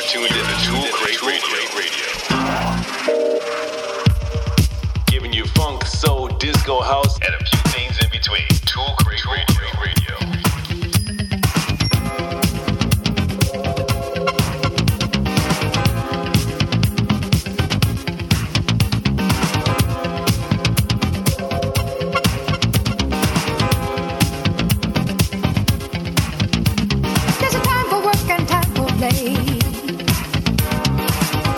tuned in to Tool Crate Radio. Giving you funk, soul, disco, house, and a few things in between. Tool Crate Radio. There's a time for work and time for play.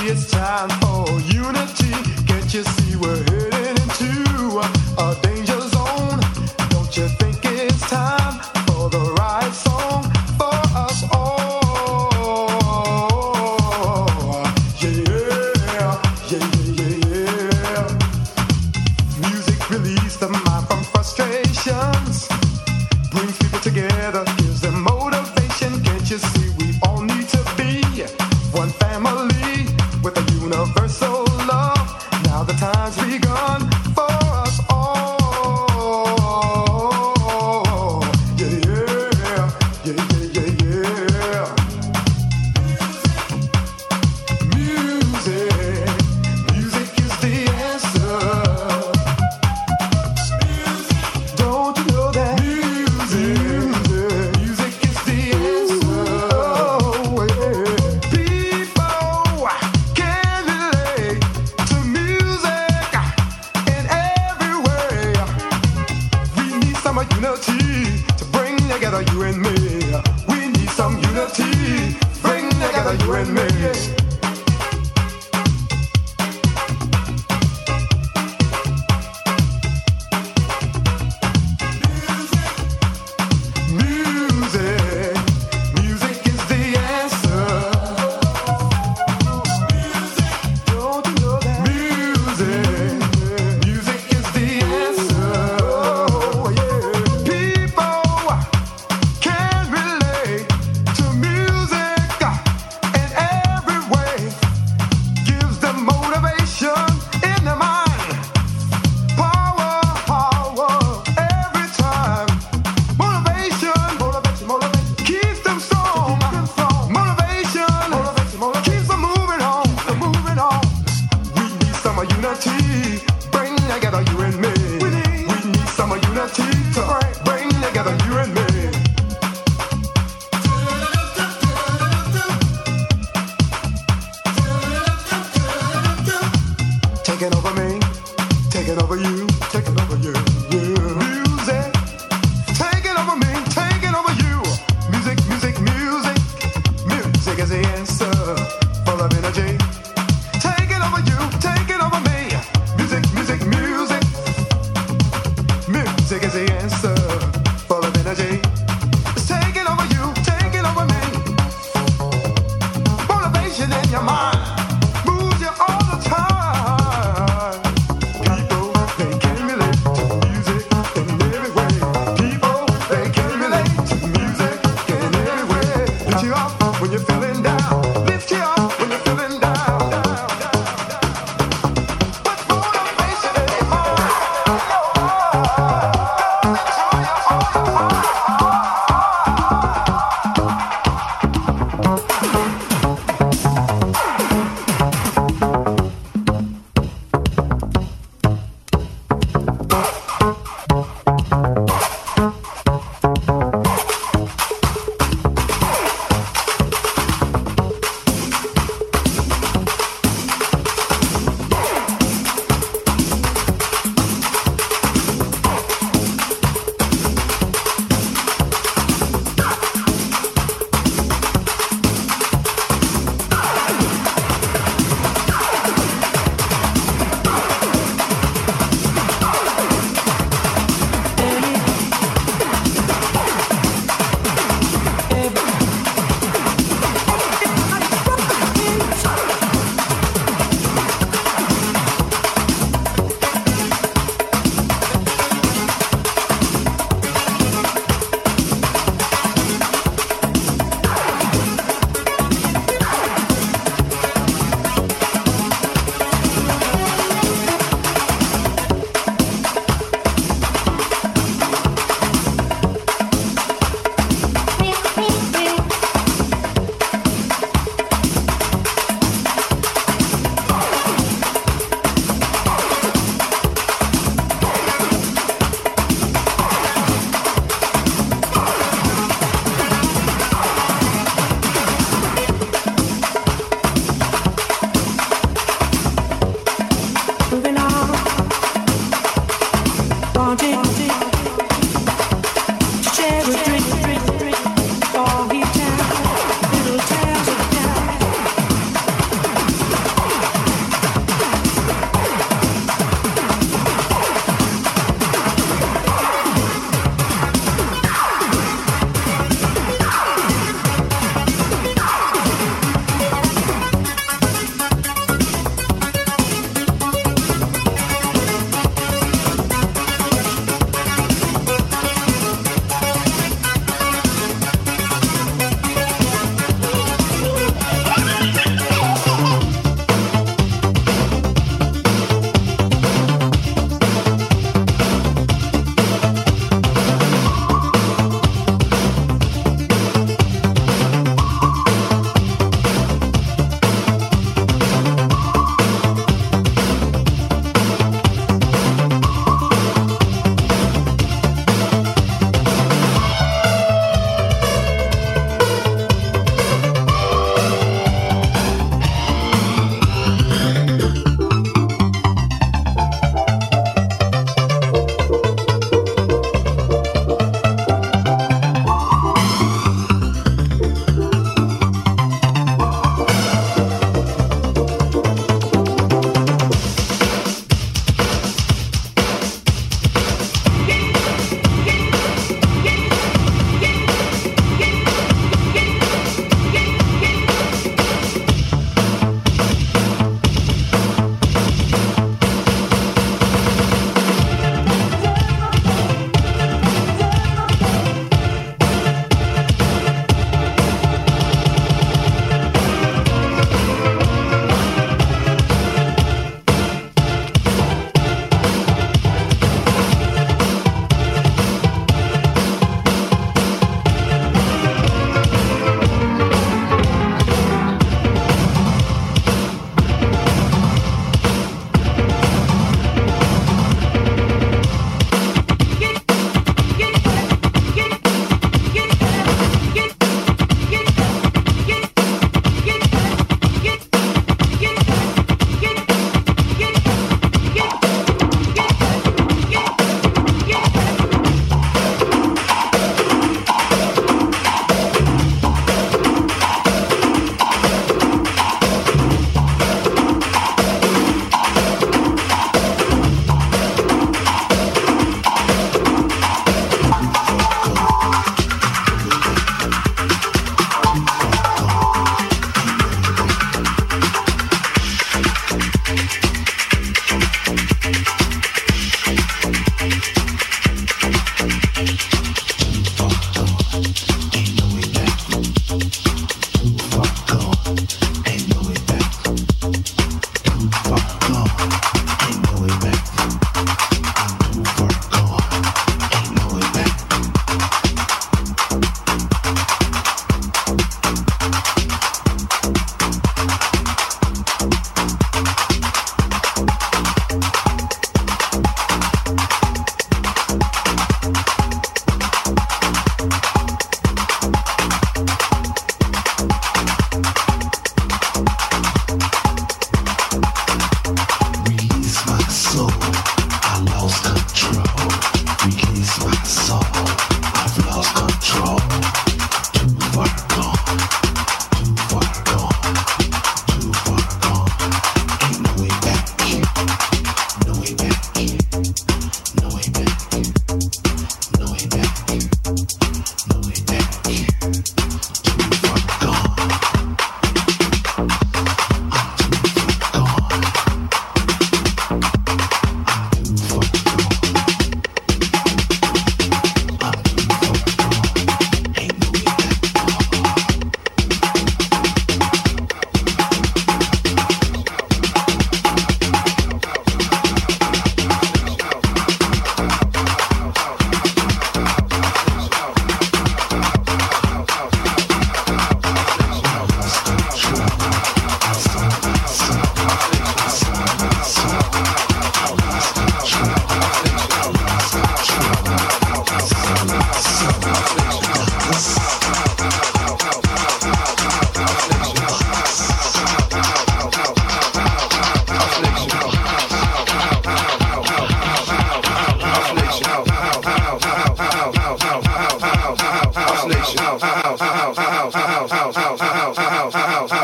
it's time for unity. Can't you see we're heading into a danger zone? Don't you think it's time for the right song for us all? Yeah, yeah, yeah, yeah. Music release the mind from frustrations, brings people together, gives them motivation. Can't you see we all need to be one family with a universal love? Now the time's begun for us all. Yeah, yeah, yeah, yeah, yeah, yeah. Music, music is the answer. Don't you know that music, music is the answer? Oh, yeah. People can relate to music in every way. We need some unity to bring together you and me. We need some unity, bring together you and me. Music, music is the answer. Don't you know that? Music, music is the answer. Oh, yeah. People can relate to music in every way. Gives them motivation in their mind. Power, power, every time. Motivation, motivation, motivation, keeps them strong. Motivation, motivation, keeps them moving on, moving on. We need some unity, bring together you and me. We need some unity to bring together you and me. Taking over me, taking over you, taking over you. Yeah. Music. Taking over me, taking over you. Music, music, music. Music is the answer. Full of energy. Taking over you, taking over me. Music, music, music. Music is the answer. Full of energy. It's taking over you, taking over me. Motivation in your mind moves you all the time. People, they can relate to music in every way. People, they can relate to music in every way. Lift you up when you're feeling down. Lift you up when you're feeling down. But motivation in your heart.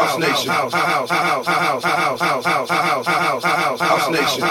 nation, house nation,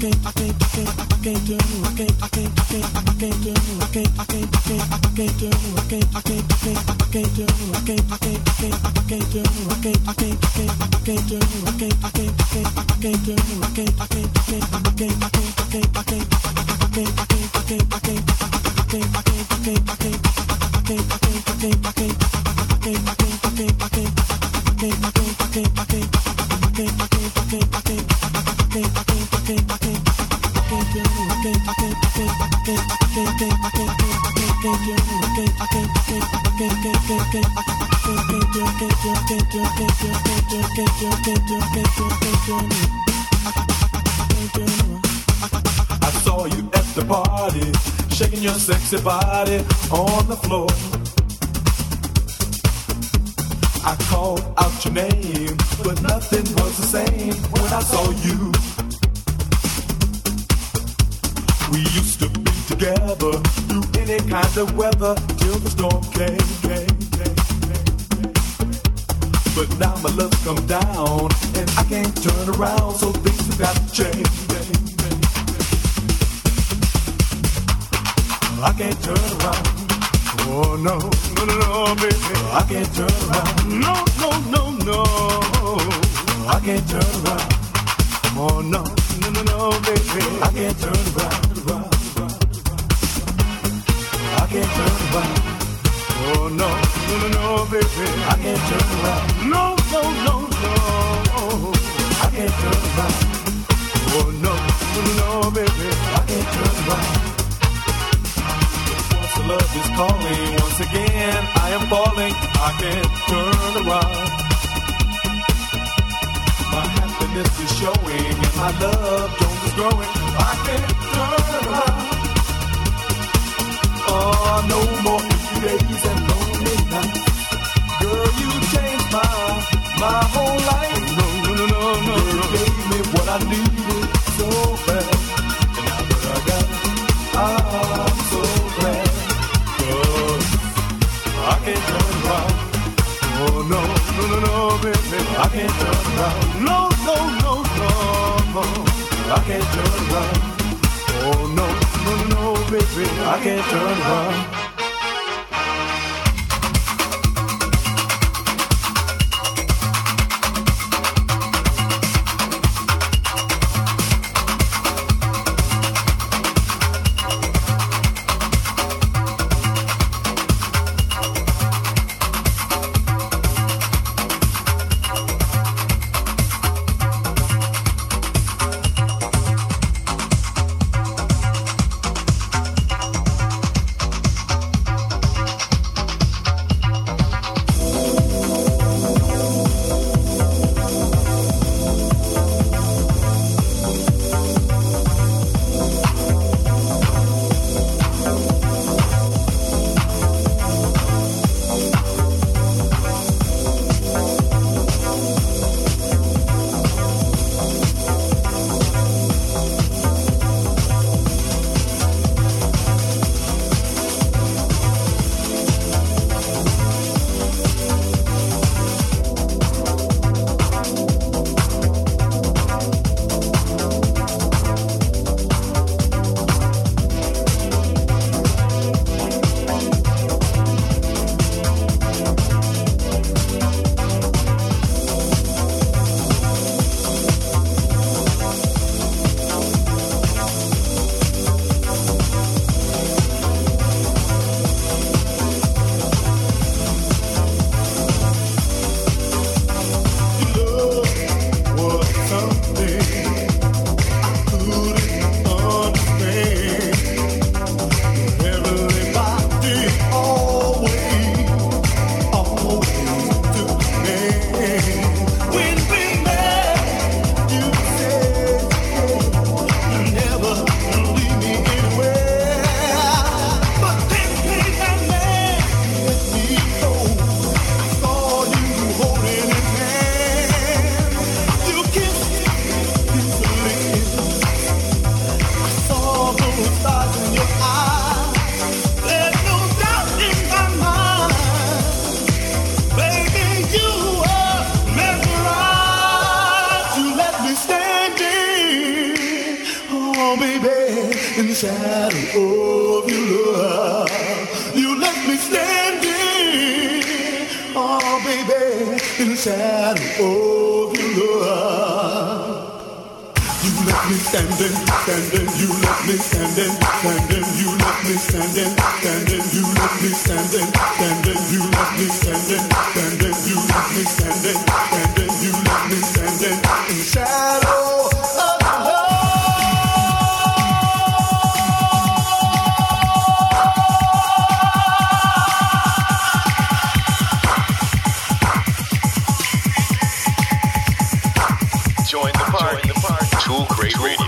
I saw you at the party, shaking your sexy body on the floor. I called out your name, but nothing was the same when I saw you. We used to be together through any kind of weather till the storm came. But now my love's come down and I can't turn around, so things have got to change. I can't turn around. Oh no, no, no, no, baby. I can't turn around. No, no, no, no. I can't turn around. Oh no, no, no, no, baby. I can't turn around. I can't turn around. Oh no, no, no, no, baby. I can't turn around. No, no, no, no. I can't turn around. Oh no, no, no, no, baby. I can't turn around. Once the love is calling, once again I am falling. I can't turn around. My happiness is showing and my love Jones is growing. I can't turn around. Oh, no more empty days and lonely nights. Girl, you changed my whole life. No, no, no, no, no. You gave me what I needed so bad. And now that I got it, I'm so glad. 'Cause I can't turn around. Oh, no, no, no, no, baby. I can't turn around. No, no, no, no. I can't turn around. Oh, no, no, no, no, baby. I can't turn around. in the shadow of your love. You left me standing, oh baby, in the shadow of your love. You left me standing, standing, you left me standing, standing, you left me standing, standing, you left me standing, standing, you left me standing, standing, you left me standing, standing, you left me standing in the shadow of the love. Join the party. Tool Crate Radio.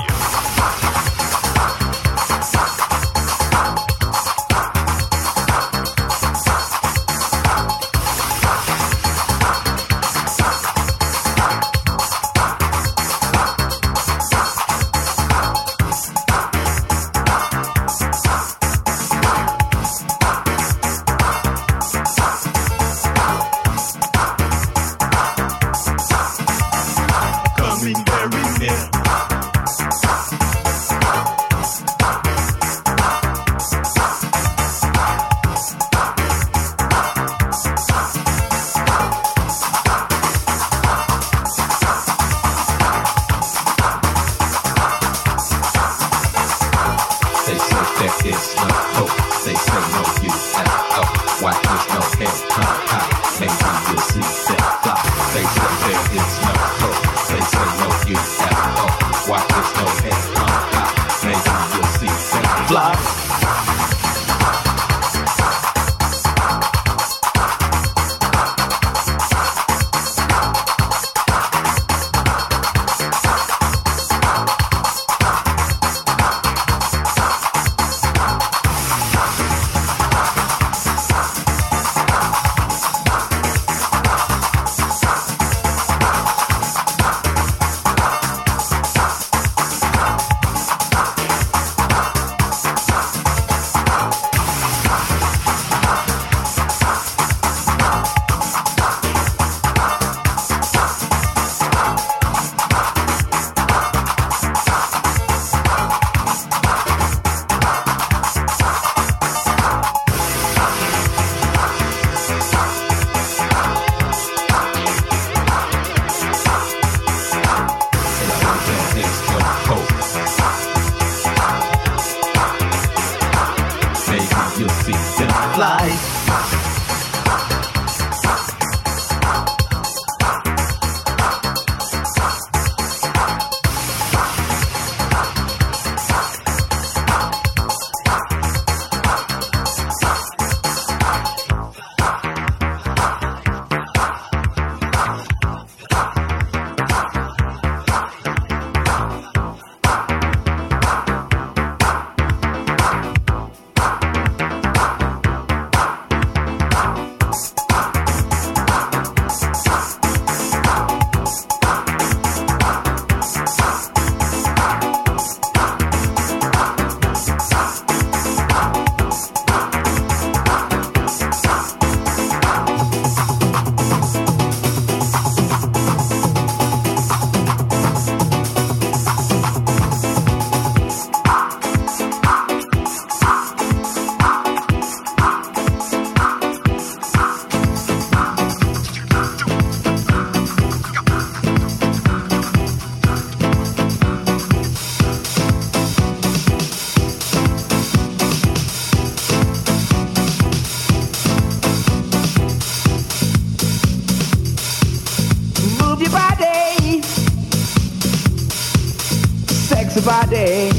Body,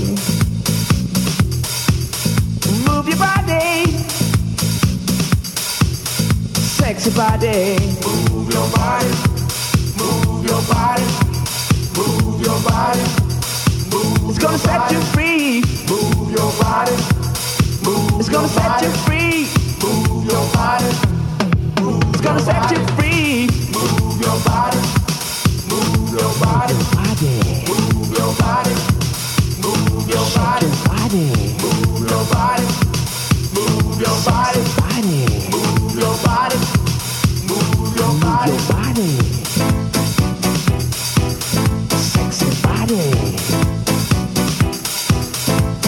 move your body, sexy body, move your body, move your body, move your body, move. It's gonna set you free. Move your body, move. It's gonna set you free. Move your body, move. It's gonna set you free. Move your body, move your body, move your body. Move your body, move your body, move your body, move your body, move your body, sexy body.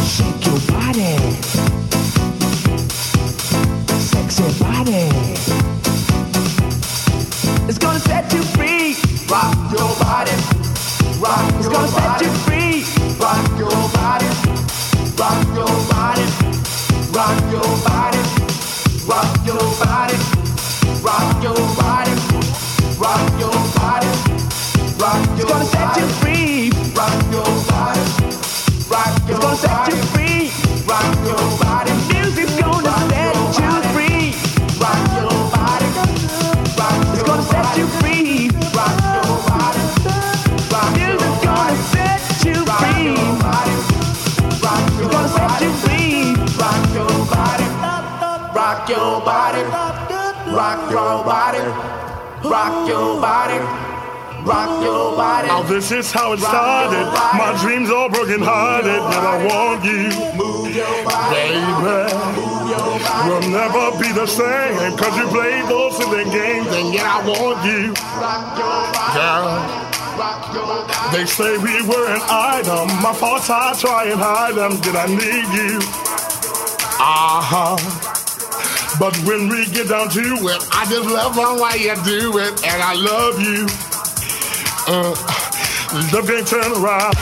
It's gonna set you free. Rock your body. Rock It's your gonna set body. you free. Rock your body. Rock your body. Rock your body. Rock your body. Rock your body. Rock your body. Rock It's your gonna set you body. free. Rock your body. Rock It's your gonna set body. you free. Rock your body. Music's gonna set you free. Rock your body. Rock It's your gonna set you body. free. Rock your body. Rock your Music's gonna set you free. body. Rock It's your gonna set body. you free. Rock your body. Rock your body. Rock your body. Rock your body. Rock your body. Now this is how it started. My dreams are broken hearted, and I want you, Move your body. baby. Move your body. We'll never be the same, cause you played those silly games, and yet I want you, Rock your body. girl. Rock your body. They say we were an item. My faults, I try and hide them. Did I need you? Uh-huh. But when we get down to it, I just love the way you do it, and I love you. Love can't turn around.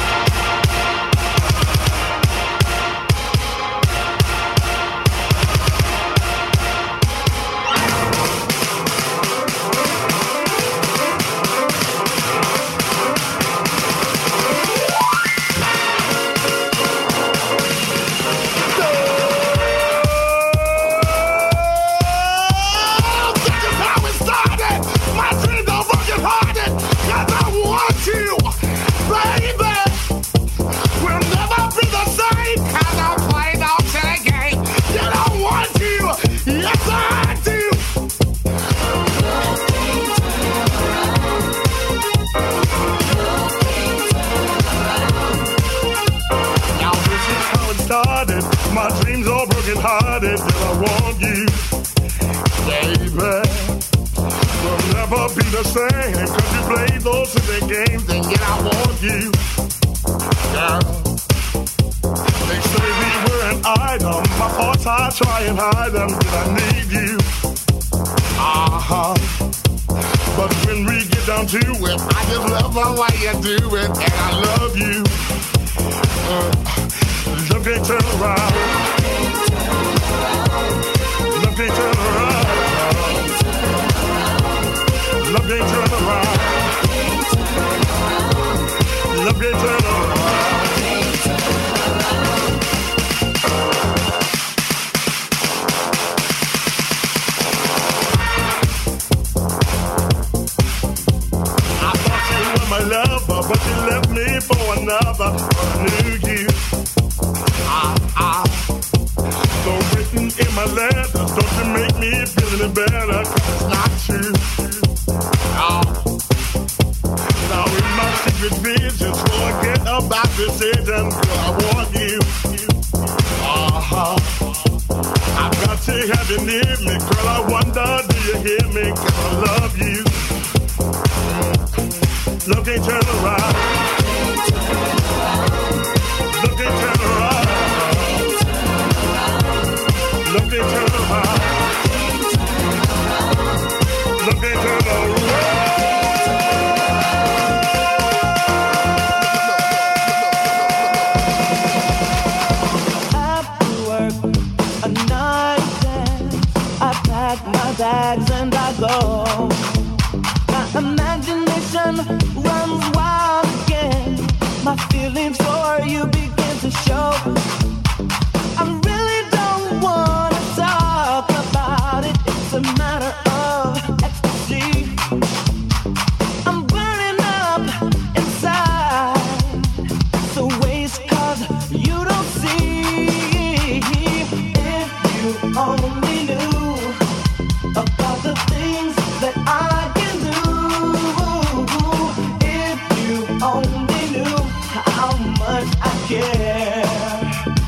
My dreams are broken hearted, and I want you, baby. We'll never be the same, cause you played those silly games, and yet I want you, girl. They say we were an item, my faults I try and hide them, did I need you? Uh-huh. But when we get down to it, I just love the way you do it, and I love you. Love can't turn around. Love can't turn around. Love can't turn around. Love can't turn around. I thought you were my lover, but you left me for another. I knew you. So written in my letters, don't you make me feel any better, 'cause it's not true. Now in my secret visions, forget about decisions, girl, I want you. I've got to have you near me, girl, I wonder, do you hear me, 'cause I love you. Love can't turn around. Love can't turn around. Love can't turn around. Love can't turn around. After work, a night dance. I pack my bags and I go. My imagination runs wild again. My feelings for you begin to show. I really don't wanna talk about it. It's a matter of ecstasy. I'm burning up inside. It's a waste 'cause you don't see. If you only knew about the things that I can do. If you only knew how much I care.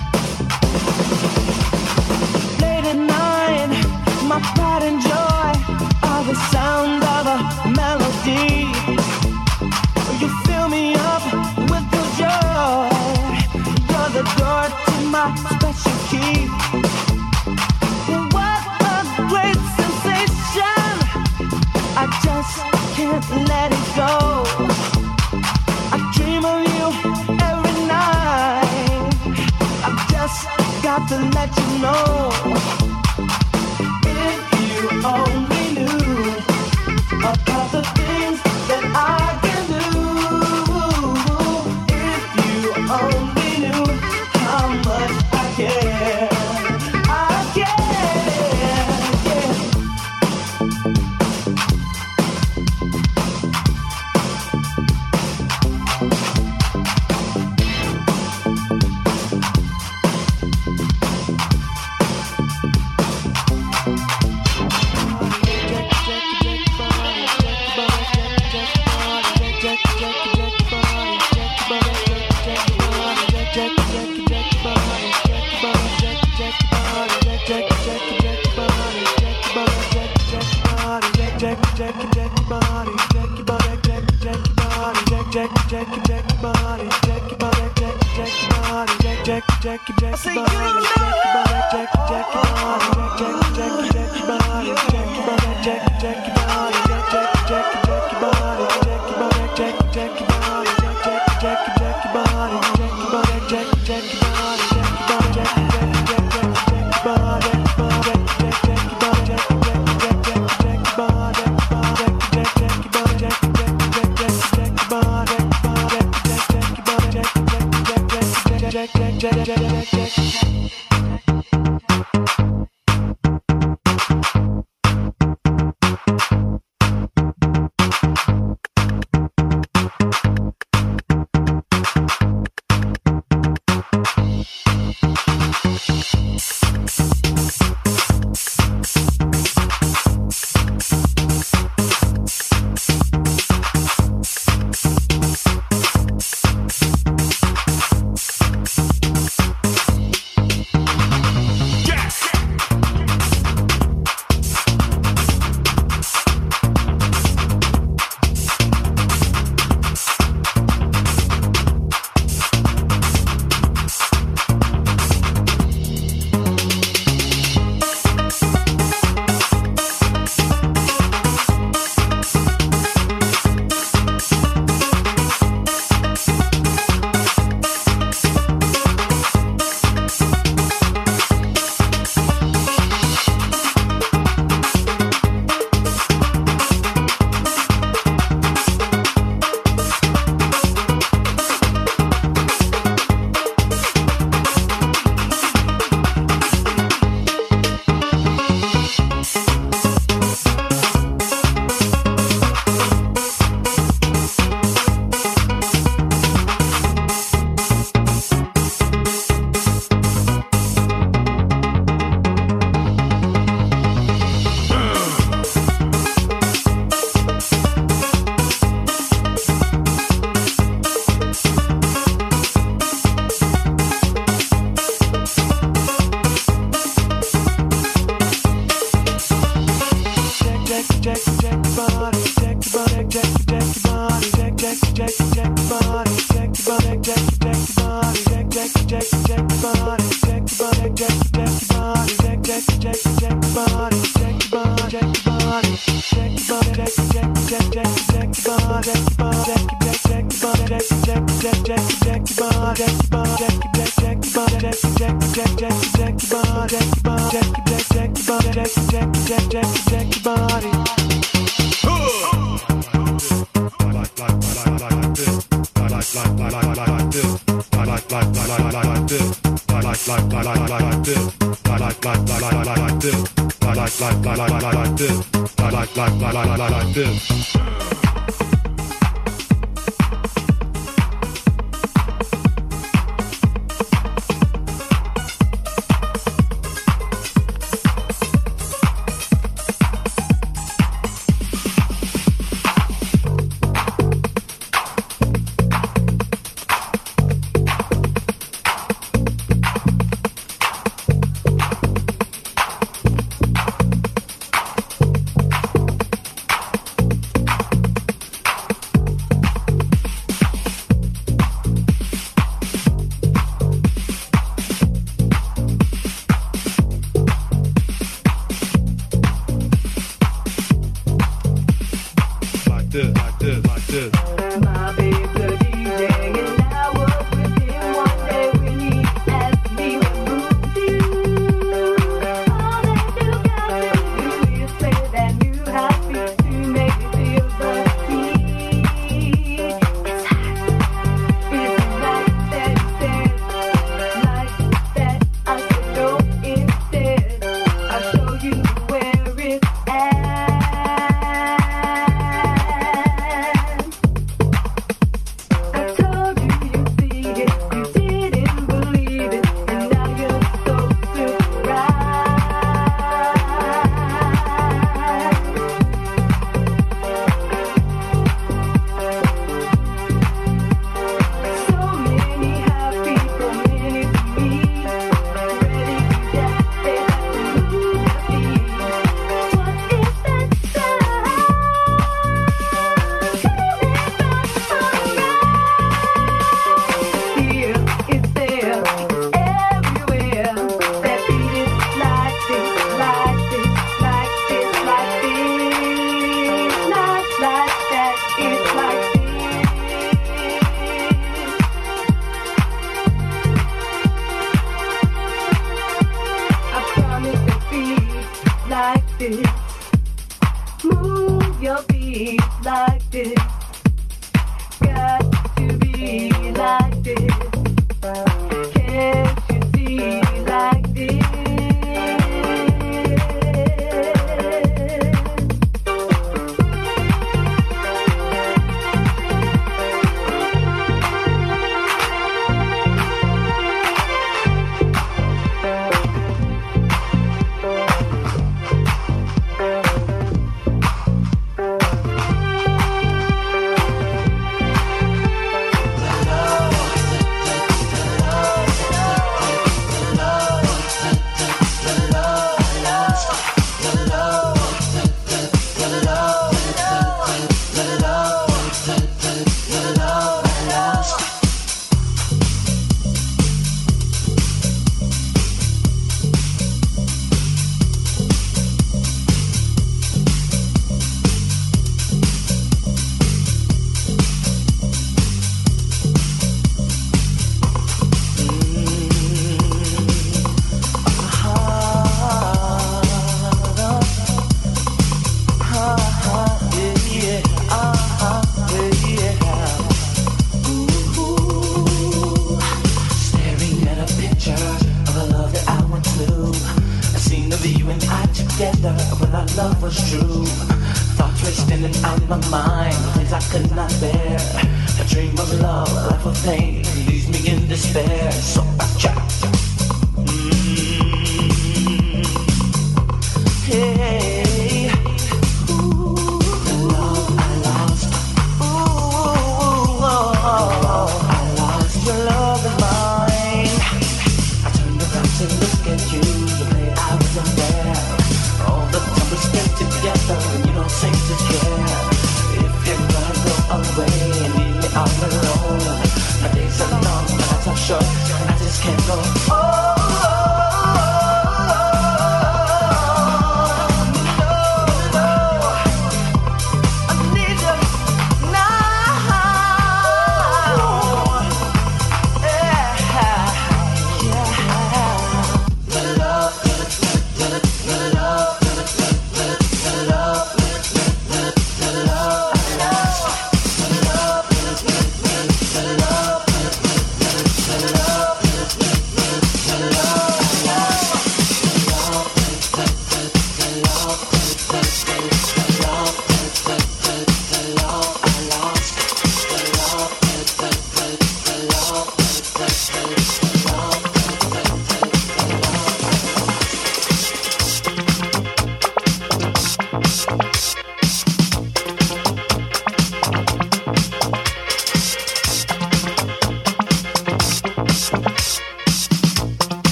can't let it go. I dream of you every night. I've just got to let you know. If you only knew about the things that I can do. If you only knew how much I care. I care, yeah. this, like this, like this. My babe's a DJ and I was with him one day when he asked me what moves you. All that you got to do is play that new hot beat to make me feel the heat. It's hot, it's like that, said, like that. I said no instead. I'll show you where it's at. Move your feet like this. Got to be like this. Can't you see like this?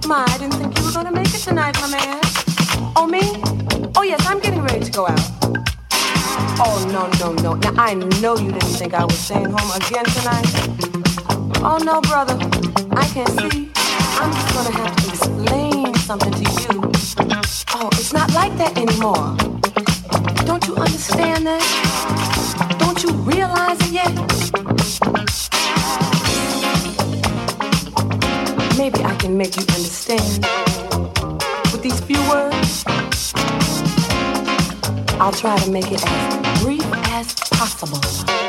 My, I didn't think you were gonna make it tonight, my man. Oh, me? Oh, yes, I'm getting ready to go out. Oh, no. Now, I know you didn't think I was staying home again tonight. Oh, no, brother. I can't see. I'm just gonna have to explain something to you. Oh, it's not like that anymore. Don't you understand that? Don't you realize it yet? Maybe I can make you understand with these few words. I'll try to make it as brief as possible.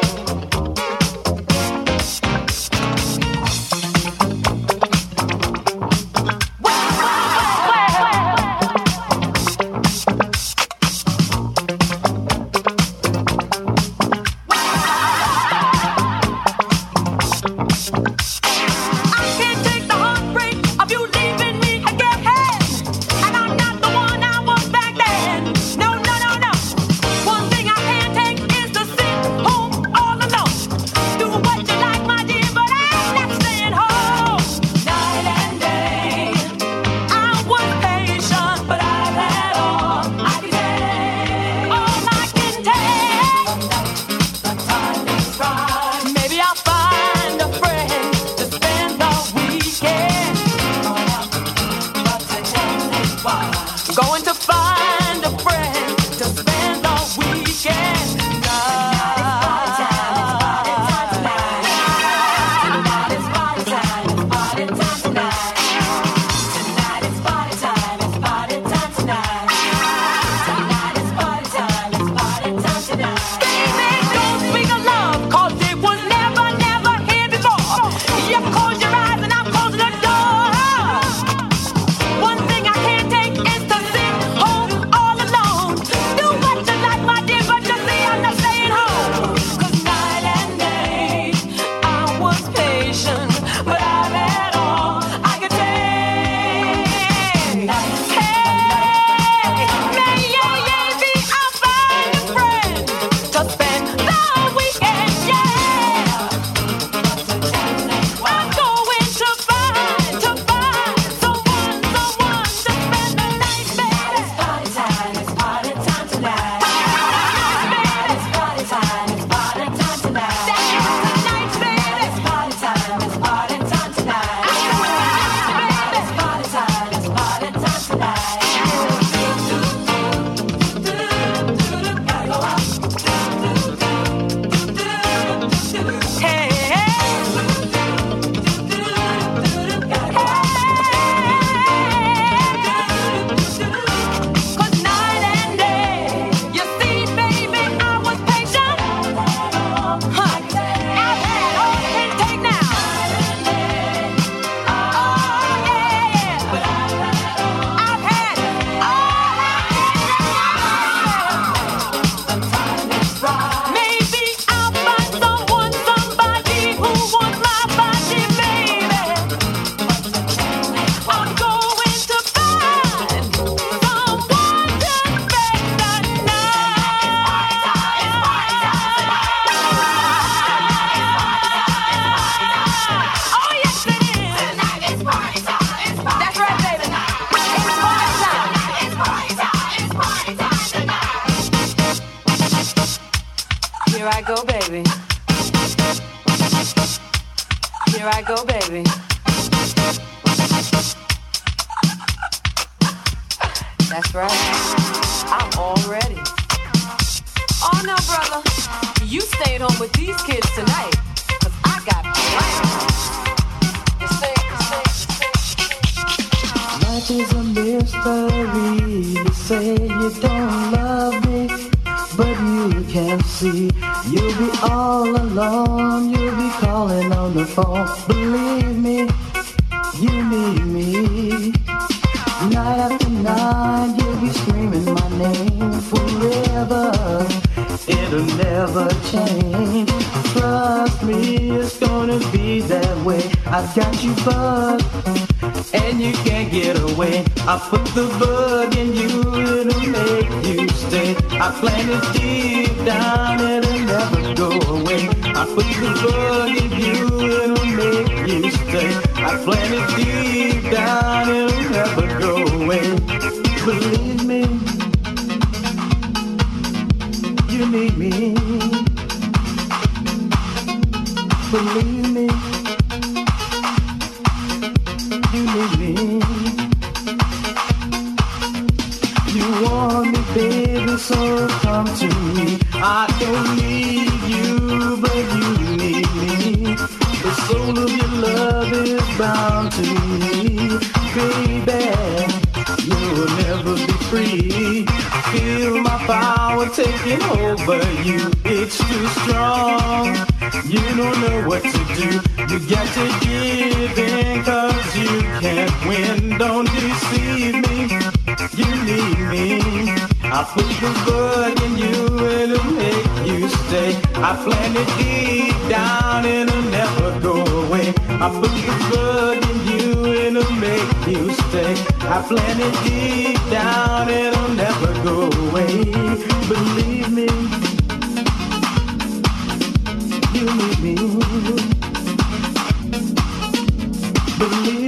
I put the bug in you, it'll make you stay. I planted deep down, it'll never go away. I put the bug in you, it'll make you stay. I planted deep down, it'll believe me. You need me. You want me, baby, so come to me. I don't need you, but you need me. The soul of your love is bound to me, baby. You'll never be free. Feel my power taking over you. It's too strong. You don't know what to do. You got to give in, 'cause you can't win. Don't deceive me. You need me. I put the bug in you and it'll make you stay. I plant it deep down and it'll never go away. I put the bug in you and it'll make you stay. I plant it deep down and it'll never go away. Believe me. You need me. Believe